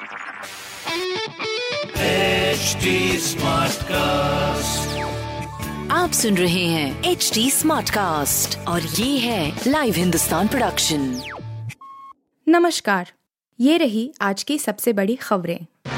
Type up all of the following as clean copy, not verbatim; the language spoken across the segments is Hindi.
Smartcast. आप सुन रहे हैं HD Smartcast और ये है लाइव हिंदुस्तान प्रोडक्शन। नमस्कार, ये रही आज की सबसे बड़ी खबरें।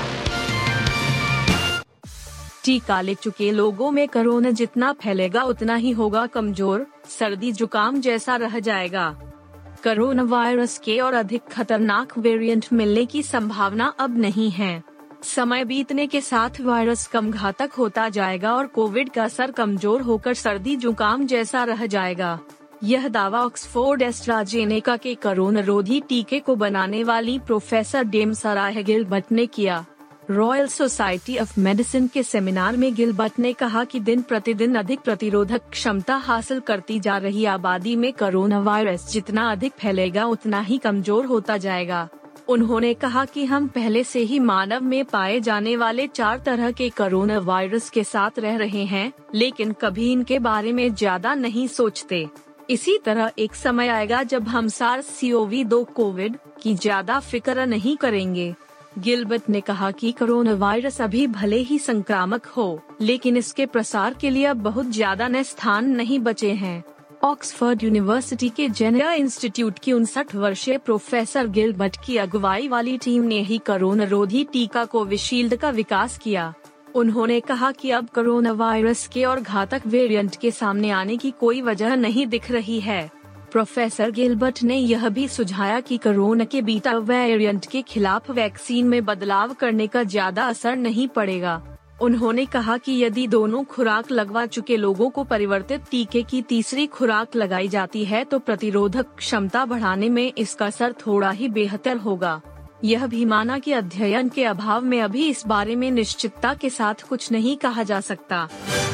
टीका ले चुके लोगों में कोरोना जितना फैलेगा उतना ही होगा कमजोर, सर्दी जुकाम जैसा रह जाएगा। कोरोना वायरस के और अधिक खतरनाक वेरिएंट मिलने की संभावना अब नहीं है। समय बीतने के साथ वायरस कम घातक होता जाएगा और कोविड का असर कमजोर होकर सर्दी जुकाम जैसा रह जाएगा। यह दावा ऑक्सफोर्ड एस्ट्राजेनेका के कोरोना रोधी टीके को बनाने वाली प्रोफेसर डेम सराह गिलबर्ट ने किया। रॉयल सोसाइटी ऑफ मेडिसिन के सेमिनार में गिलबर्ट ने कहा कि दिन प्रतिदिन अधिक प्रतिरोधक क्षमता हासिल करती जा रही आबादी में कोरोना वायरस जितना अधिक फैलेगा उतना ही कमजोर होता जाएगा। उन्होंने कहा कि हम पहले से ही मानव में पाए जाने वाले 4 तरह के कोरोना वायरस के साथ रह रहे हैं, लेकिन कभी इनके बारे में ज्यादा नहीं सोचते। इसी तरह एक समय आएगा जब हम SARS-CoV-2 कोविड की ज्यादा फिक्र नहीं करेंगे। गिलबर्ट ने कहा कि कोरोना वायरस अभी भले ही संक्रामक हो, लेकिन इसके प्रसार के लिए अब बहुत ज्यादा नए स्थान नहीं बचे हैं। ऑक्सफोर्ड यूनिवर्सिटी के जेनेरा इंस्टीट्यूट की 59 वर्षीय प्रोफेसर गिलबर्ट की अगुवाई वाली टीम ने ही कोरोना रोधी टीका कोविशील्ड का विकास किया। उन्होंने कहा कि अब कोरोना वायरस के और घातक वेरिएंट के सामने आने की कोई वजह नहीं दिख रही है। प्रोफेसर गिलबर्ट ने यह भी सुझाया कि कोरोना के बीटा वेरिएंट के खिलाफ वैक्सीन में बदलाव करने का ज्यादा असर नहीं पड़ेगा। उन्होंने कहा कि यदि दोनों खुराक लगवा चुके लोगों को परिवर्तित टीके की तीसरी खुराक लगाई जाती है तो प्रतिरोधक क्षमता बढ़ाने में इसका असर थोड़ा ही बेहतर होगा। यह भी माना कि अध्ययन के अभाव में अभी इस बारे में निश्चितता के साथ कुछ नहीं कहा जा सकता।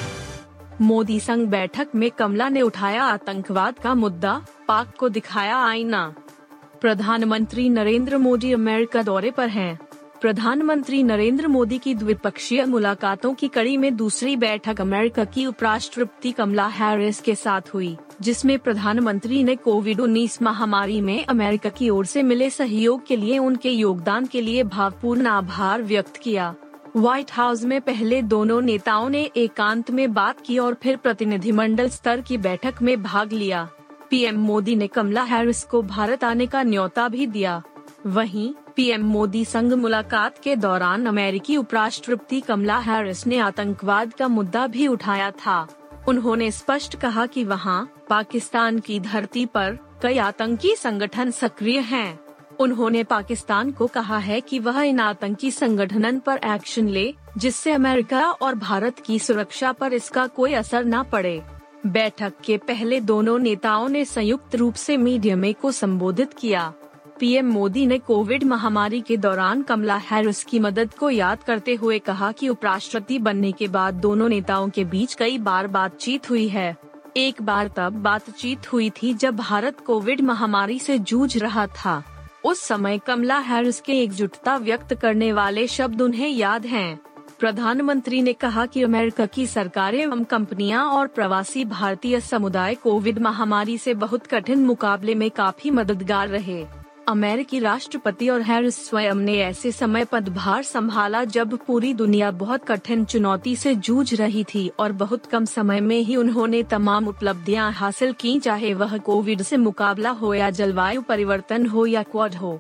मोदी संग बैठक में कमला ने उठाया आतंकवाद का मुद्दा, पाक को दिखाया आईना। प्रधानमंत्री नरेंद्र मोदी अमेरिका दौरे पर हैं। प्रधानमंत्री नरेंद्र मोदी की द्विपक्षीय मुलाकातों की कड़ी में दूसरी बैठक अमेरिका की उपराष्ट्रपति कमला हैरिस के साथ हुई, जिसमें प्रधानमंत्री ने कोविड-19 महामारी में अमेरिका की ओर से मिले सहयोग के लिए उनके योगदान के लिए भावपूर्ण आभार व्यक्त किया। व्हाइट हाउस में पहले दोनों नेताओं ने एकांत में बात की और फिर प्रतिनिधिमंडल स्तर की बैठक में भाग लिया। पीएम मोदी ने कमला हैरिस को भारत आने का न्योता भी दिया। वहीं पीएम मोदी संग मुलाकात के दौरान अमेरिकी उपराष्ट्रपति कमला हैरिस ने आतंकवाद का मुद्दा भी उठाया था। उन्होंने स्पष्ट कहा कि वहां पाकिस्तान की धरती पर कई आतंकी संगठन सक्रिय हैं। उन्होंने पाकिस्तान को कहा है कि वह इन आतंकी संगठनों पर एक्शन ले, जिससे अमेरिका और भारत की सुरक्षा पर इसका कोई असर न पड़े। बैठक के पहले दोनों नेताओं ने संयुक्त रूप से मीडिया को संबोधित किया। पीएम मोदी ने कोविड महामारी के दौरान कमला हैरिस की मदद को याद करते हुए कहा कि उपराष्ट्रपति बनने के बाद दोनों नेताओं के बीच कई बार बातचीत हुई है। एक बार तब बातचीत हुई थी जब भारत कोविड महामारी से जूझ रहा था। उस समय कमला हैरिस के एकजुटता व्यक्त करने वाले शब्द उन्हें याद हैं। प्रधानमंत्री ने कहा कि अमेरिका की सरकारें एवं कंपनियां और प्रवासी भारतीय समुदाय कोविड महामारी से बहुत कठिन मुकाबले में काफी मददगार रहे। अमेरिकी राष्ट्रपति और हैरिस स्वयं ने ऐसे समय पदभार संभाला जब पूरी दुनिया बहुत कठिन चुनौती से जूझ रही थी और बहुत कम समय में ही उन्होंने तमाम उपलब्धियां हासिल की, चाहे वह कोविड से मुकाबला हो या जलवायु परिवर्तन हो या क्वाड हो।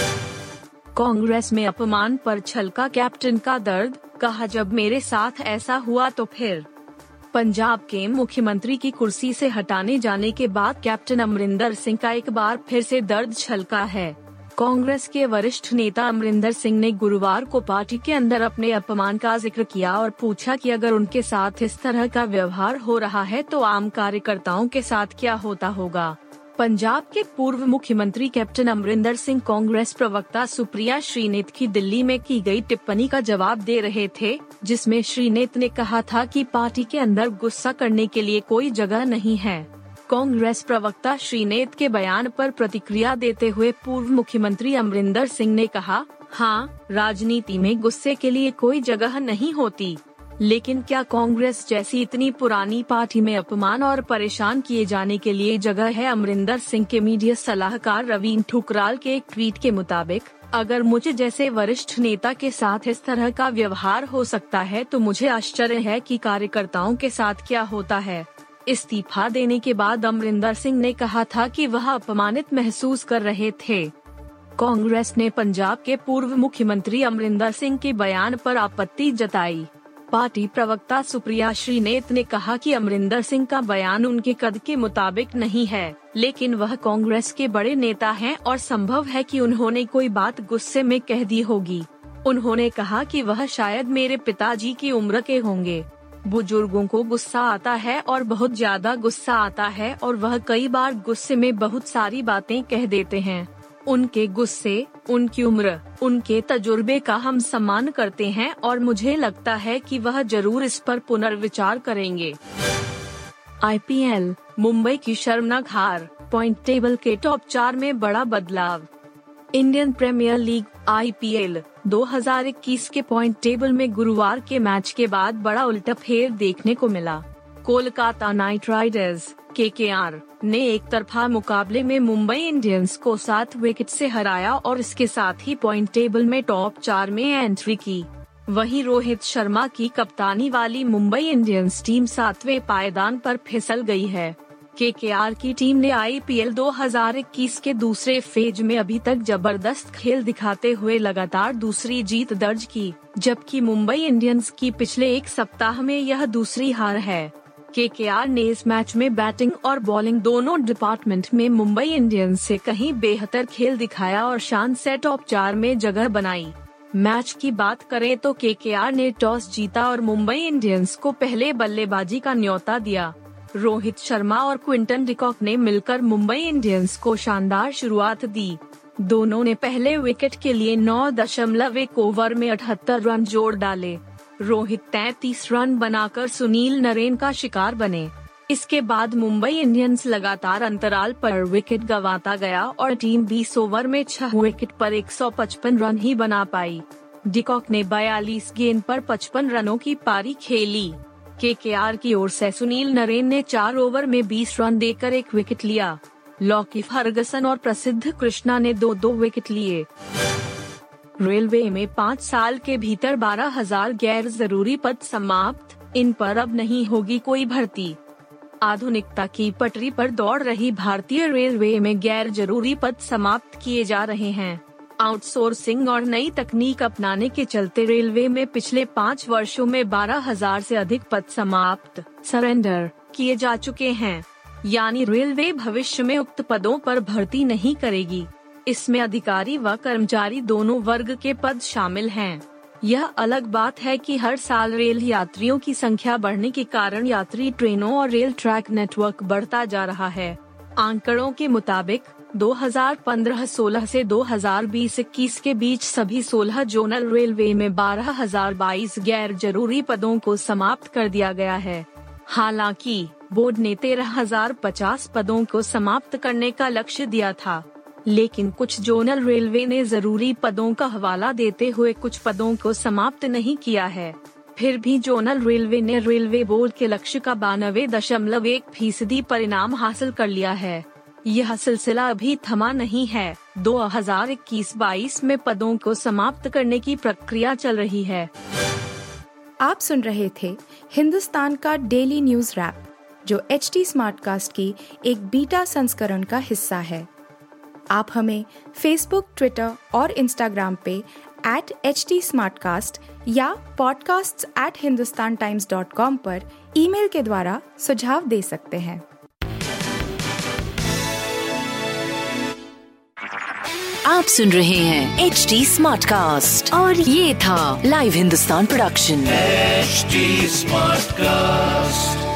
कांग्रेस में अपमान पर छलका कैप्टन का दर्द, कहा जब मेरे साथ ऐसा हुआ तो फिर। पंजाब के मुख्यमंत्री की कुर्सी से हटाने जाने के बाद कैप्टन अमरिंदर सिंह का एक बार फिर से दर्द छलका है। कांग्रेस के वरिष्ठ नेता अमरिंदर सिंह ने गुरुवार को पार्टी के अंदर अपने अपमान का जिक्र किया और पूछा कि अगर उनके साथ इस तरह का व्यवहार हो रहा है तो आम कार्यकर्ताओं के साथ क्या होता होगा। पंजाब के पूर्व मुख्यमंत्री कैप्टन अमरिंदर सिंह कांग्रेस प्रवक्ता सुप्रिया श्रीनेत की दिल्ली में की गई टिप्पणी का जवाब दे रहे थे, जिसमें श्रीनेत ने कहा था कि पार्टी के अंदर गुस्सा करने के लिए कोई जगह नहीं है। कांग्रेस प्रवक्ता श्रीनेत के बयान पर प्रतिक्रिया देते हुए पूर्व मुख्यमंत्री अमरिंदर सिंह ने कहा, हाँ, राजनीति में गुस्से के लिए कोई जगह नहीं होती। लेकिन क्या कांग्रेस जैसी इतनी पुरानी पार्टी में अपमान और परेशान किए जाने के लिए जगह है? अमरिंदर सिंह के मीडिया सलाहकार रवीन ठुकराल के एक ट्वीट के मुताबिक, अगर मुझे जैसे वरिष्ठ नेता के साथ इस तरह का व्यवहार हो सकता है तो मुझे आश्चर्य है कि कार्यकर्ताओं के साथ क्या होता है। इस्तीफा देने के बाद अमरिंदर सिंह ने कहा था कि वह अपमानित महसूस कर रहे थे। कांग्रेस ने पंजाब के पूर्व मुख्यमंत्री अमरिंदर सिंह के बयान पर आपत्ति जताई। पार्टी प्रवक्ता सुप्रिया श्रीनेत ने कहा कि अमरिंदर सिंह का बयान उनके कद के मुताबिक नहीं है, लेकिन वह कांग्रेस के बड़े नेता हैं और संभव है कि उन्होंने कोई बात गुस्से में कह दी होगी। उन्होंने कहा कि वह शायद मेरे पिताजी की उम्र के होंगे। बुजुर्गों को गुस्सा आता है और बहुत ज्यादा गुस्सा आता है और वह कई बार गुस्से में बहुत सारी बातें कह देते हैं। उनके गुस्से, उनकी उम्र, उनके तजुर्बे का हम सम्मान करते हैं और मुझे लगता है कि वह जरूर इस पर पुनर्विचार करेंगे। IPL, मुंबई की शर्मनाक हार, पॉइंट टेबल के टॉप 4 में बड़ा बदलाव। इंडियन प्रीमियर लीग IPL 2021 के पॉइंट टेबल में गुरुवार के मैच के बाद बड़ा उल्टाफेर देखने को मिला। कोलकाता नाइट राइडर्स KKR ने एक तरफा मुकाबले में मुंबई इंडियंस को 7 विकेट से हराया और इसके साथ ही पॉइंट टेबल में टॉप 4 में एंट्री की। वहीं रोहित शर्मा की कप्तानी वाली मुंबई इंडियंस टीम 7वें पायदान पर फिसल गई है। KKR की टीम ने IPL 2021 के दूसरे फेज में अभी तक जबरदस्त खेल दिखाते हुए लगातार दूसरी जीत दर्ज की, जबकि मुंबई इंडियंस की पिछले एक सप्ताह में यह दूसरी हार है। KKR ने इस मैच में बैटिंग और बॉलिंग दोनों डिपार्टमेंट में मुंबई इंडियंस से कहीं बेहतर खेल दिखाया और शान से टॉप 4 में जगह बनाई। मैच की बात करें तो KKR ने टॉस जीता और मुंबई इंडियंस को पहले बल्लेबाजी का न्योता दिया। रोहित शर्मा और क्विंटन डिकॉक ने मिलकर मुंबई इंडियंस को शानदार शुरुआत दी। दोनों ने पहले विकेट के लिए 9.1 ओवर में 78 रन जोड़ डाले। रोहित 33 रन बनाकर सुनील नरेन का शिकार बने। इसके बाद मुंबई इंडियंस लगातार अंतराल पर विकेट गंवाता गया और टीम 20 ओवर में 6 विकेट पर 155 रन ही बना पाई। डिकॉक ने 42 गेंद पर 55 रनों की पारी खेली। KKR की ओर से सुनील नरेन ने 4 ओवर में 20 रन देकर 1 विकेट लिया। लॉकी फर्गसन और प्रसिद्ध कृष्णा ने 2-2 विकेट लिए। रेलवे में 5 साल के भीतर 12,000 गैर जरूरी पद समाप्त, इन पर अब नहीं होगी कोई भर्ती। आधुनिकता की पटरी पर दौड़ रही भारतीय रेलवे में गैर जरूरी पद समाप्त किए जा रहे हैं। आउटसोर्सिंग और नई तकनीक अपनाने के चलते रेलवे में पिछले 5 वर्षों में 12,000 से अधिक पद समाप्त, सरेंडर किए जा चुके हैं। यानी रेलवे भविष्य में उक्त पदों पर भर्ती नहीं करेगी। इसमें अधिकारी व कर्मचारी दोनों वर्ग के पद शामिल हैं। यह अलग बात है कि हर साल रेल यात्रियों की संख्या बढ़ने के कारण यात्री ट्रेनों और रेल ट्रैक नेटवर्क बढ़ता जा रहा है। आंकड़ों के मुताबिक 2015-16 से 2020-21 के बीच सभी 16 जोनल रेलवे में 12,022 गैर जरूरी पदों को समाप्त कर दिया गया है। हालांकि बोर्ड ने 13,050 पदों को समाप्त करने का लक्ष्य दिया था, लेकिन कुछ जोनल रेलवे ने जरूरी पदों का हवाला देते हुए कुछ पदों को समाप्त नहीं किया है। फिर भी जोनल रेलवे ने रेलवे बोर्ड के लक्ष्य का 92.1% परिणाम हासिल कर लिया है। यह सिलसिला अभी थमा नहीं है। 2021-22 में पदों को समाप्त करने की प्रक्रिया चल रही है। आप सुन रहे थे हिंदुस्तान का डेली न्यूज रैप, जो HT स्मार्टकास्ट की एक बीटा संस्करण का हिस्सा है। आप हमें फेसबुक, ट्विटर और इंस्टाग्राम पे @HT Smartcast या podcasts@hindustantimes.com पर ईमेल के द्वारा सुझाव दे सकते हैं। आप सुन रहे हैं HT Smartcast और ये था live Hindustan production. HT Smartcast।